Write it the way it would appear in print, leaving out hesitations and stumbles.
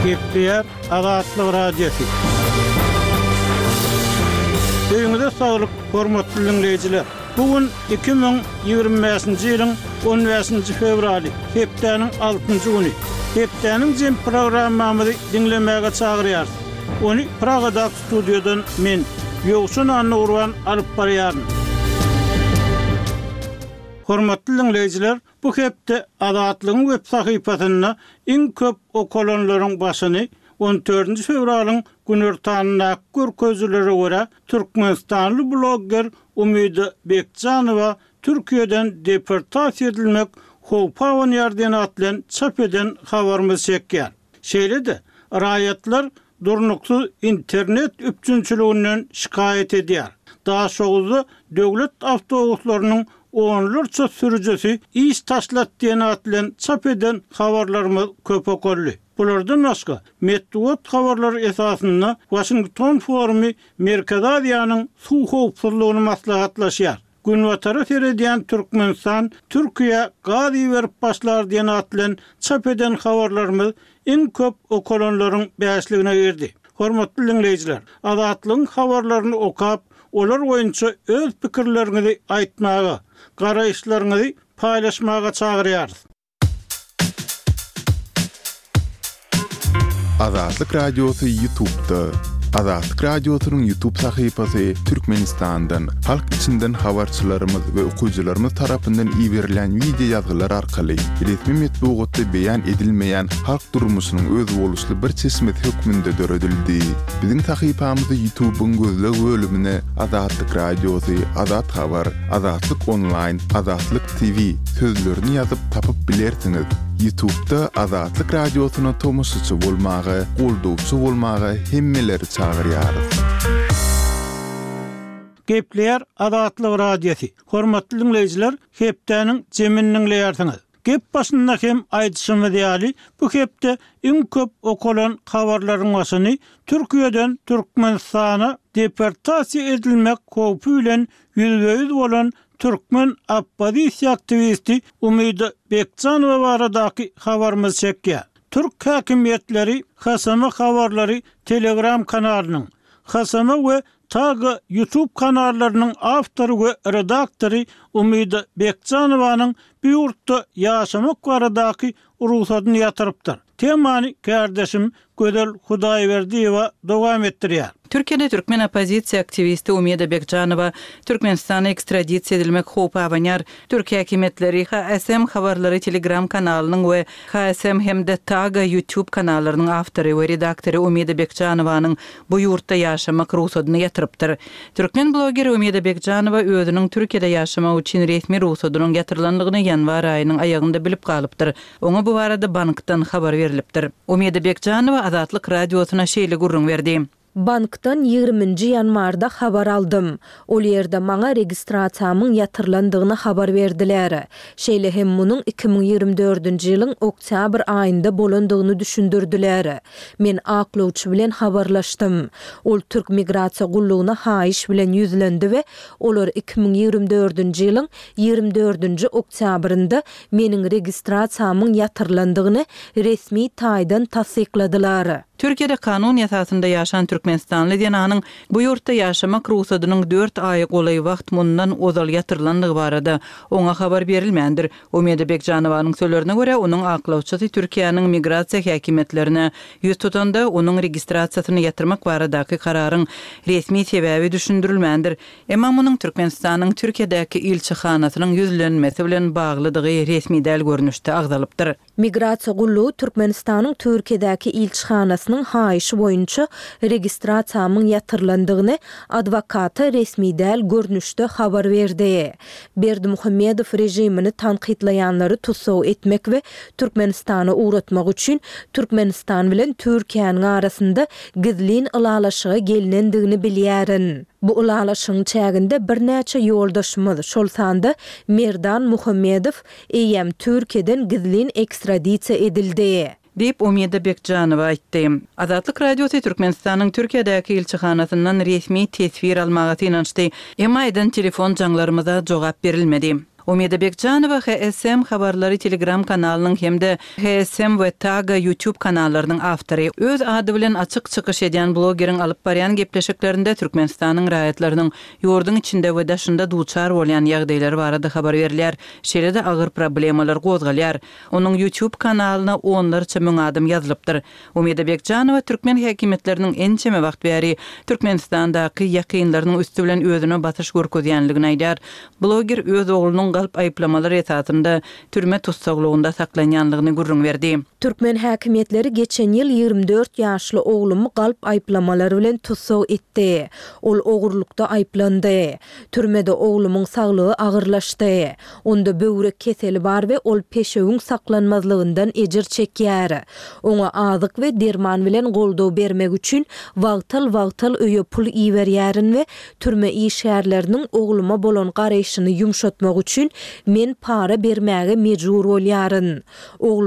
Gepler Azatlyk Radiosu. Öňüňizde saglyk, hormatly dinleýijiler. Bugün 2025-nji ýylyň 15-nji fevraly, hepdeniň 6-njy güni. Hepdeniň jem programmamyzy dinlemäge çagyrýar. Onu Pragada studiodan men Ýogsun Anna Urban alyp barýaryn. Hormatly dinleýijiler, bu hepde Azatlygyň web sahypasyna iň köp okulanlaryň başyny 14 fevralyň günertanyna görkezlere görä Türkmenistanly blogger Umida Bekjanowa Türkiýeden deportasiýa edilmek howpawan ýardan atlan çap eden habarymyz çekýär. Şeýle-de raýatlar durnuksuz internet üpçünçiliginden şikayet edýär. Daha soňra döwlet awtobuslarynyň onlarca sürücüsi iş taşlatdygan atlan çap eden habarlarymyz köp okurly. Bulardan başga Medwat habarlary esasynda Washington Forumy Merkez Aziýanyň suw howpsuzlygyny maslahatlaşýar. Günwatara serediýän Türkmenistan, Türkiýe gazy berip başlar diýen atlan çap eden habarlarymyz iň köp okulanlaryň bäşligine girdi. Hormatly dinleýijiler, Azatlygyň habarlaryny okap, olar boýunça öz pikirleriňizi aýtmaga, garaýşlaryňyzy paýlaşmaga çagyrýarys. Azatlyk Radiosu YouTube'da. Azatlyk Radiosu'nun YouTube sahypasy Türkmenistan'dan, halk içinden habarçylarymyz we okuwçylarymyz tarapyndan iýerilen video ýazgylar arkaly resmi metbuatda beýan edilmeýän halk durmuşynyň öz boluşly bir çeşmet hökmünde döredildi. Biziň sahypamyzy YouTube'un gözleg bölümine Azatlyk Radiosu, Azat Habar, Azatlyk Online, Azatlyk TV sözlerini ýazyp tapyp bilersiňiz. YouTube'da Azatlyk Radiosu'na tomoşçy bolmagy, goldowçy bolmagy hemmeleri çagyrýarys. Gepler Azatlyk Radiosu. Hormatly dinleýijiler, hepdeniň jemini dinleýärsiňiz. Gep başynda hem aýdyşymy diýäli, bu hepde iň köp okulan habarlaryň başyny Türkiýeden Türkmenistana deportasiýa edilmek howpy bilen ýüzbeýüz bolan Türkmen oppozisiýa aktivisti Umida Bekjanowa baradaky habarymyz çekýär. Türk häkimetleri Hasama habarlary Telegram kanalynyň, Hasama we taga YouTube kanallarynyň awtory we redaktory Umida Bekjanowanyň bu ýurtda ýaşamak baradaky ruhsatyny ýatyrypdyr. Temany kardeşim Gödel Hudaýberdiýewa dowam etdirýär. Türkiýede Türkmen opozisiýa aktivisti Umida Bekjanowa Türkmenistana ekstradisiýa edilmek howpawanýar. Türkiýe häkimetleri HSM habarlary Telegram kanalynyň we HSM hemde taga YouTube kanallarynyň awtory we redaktory Umida Bekjanowanyň bu ýurtda ýaşamak ruhsatyny ýatyrypdyr. Türkmen blogger Umida Bekjanowa özüniň Türkiýede ýaşamak üçin resmi ruhsatynyň ýatyrylandygyny ýanwar aýynyň aýagynda bilip galypdyr. Oňa bu barada bankdan habar berilipdir. Umida Bekjanowa Azatlyk Radiosu'na şeýle gurrun berdi. Bankdan 20-nji ýanwarda habar aldym. Ol ýerde maňa registrasiýamyň ýatyrlandygyny habar berdiler. Şeýle hem munyň 2024-nji ýylyň oktýabr aýynda bolandygyny düşündirdiler. Men aklawçy bilen habarlaşdym. Ol Türk migrasiýa gullugyna haýyş bilen ýüzlendi we olar 2024-nji ýylyň 24-nji oktýabrynda meniň registrasiýamyň ýatyrlandygyny resmi taýdan tasdikladylar. Türkiýede kanun ýasasynda ýaşan Türkmenistanly diýenanyň bu ýurtda ýaşamak ruhsatynyň 4 aý golay wagt mundan ozal ýatyrlandygy barada oňa habar berilmändir. Umida Bekjanowanyň sözlerine görä, onuň aklawçysy Türkiýanyň migrasiýa häkimetlerine ýüz tutanda onuň registrasiýasyny ýatyrmak baradaky kararyň resmi sebäbi düşündirilmändir. Emma munyň Türkmenistanyň Türkiýedäki ilçihanasynyň ýüzlenmesi bilen baglydygy resmi däl görnüşde agzalypdyr. Migrasiýa gullugy Türkmenistanyň Türkiýedäki ilçihanasynyň haýyşy boýunça registrasiýamyň ýatyrlandygyny adwokaty resmi däl görnüşde habar berdi. Berdimuhammedow rejimini tanqidlayanlary tutsaw etmek we Türkmenistany uğratmak üçin Türkmenistan bilen Türkiýanyň arasynda gizlin ılalaşyga gelinendigini bilýärin. Bu ılalaşyň çäginde bir näçe ýoldaşymyz, şol sanda Merdan Muhammedow eýem Türkiýeden gizlin ekstradisiýa edildi. Deyip Umida Bekjanowa aýtdy. Azatlyk Radiosu Türkmenistanyň Türkiýedäki ilçihanasyndan resmi tesbir almagy ynançdy. Emma eden telefon jaňlarymyza jogap berilmedi. Umeda Bekjanova HSM habarlary Telegram kanalynyň hemde HSM we Taga YouTube kanallarynyň awtory. Öz ady bilen açyk çykyş edýän blogeriň alyp barýan gepleşiklerinde Türkmenistanyň raýatlarynyň ýurdun içinde we daşynda duçar bolýan ýagdaýlary barada habar berilýär. Şeýle-de agyr problemalar gozgalýar. Onuň YouTube kanalyna onlarça müň adam ýazylypdyr. Umeda Bekjanova türkmen häkimetleriniň ençeme wagt bäri Türkmenistandaky ýakynlarynyň üstü bilen özüne batyş görkezýänligini aýdýar. Bloger öz oglunyň galp aýplamalar esasında türme tutsaglygynda saklanýanlygyny gurrun berdi. Türkmen häkimetleri geçen ýyl 24 ýaşly oglumy galp aýplamalary bilen tutsag etdi. Ol ogurlukda aýplandy. Türmede oglumyň saglygy agyrlaşdy. Onda böwrek keseli bar we ol peşegiň saklanmazlygyndan ejir çekýär. Oňa azyk we derman bilen goldaw bermek üçin wagtal öýe pul iýerýärin we türme işgärleriniň ogluma bolan garaýşyny ýumşatmak üçin men para bermäge mejbur bolýaryn.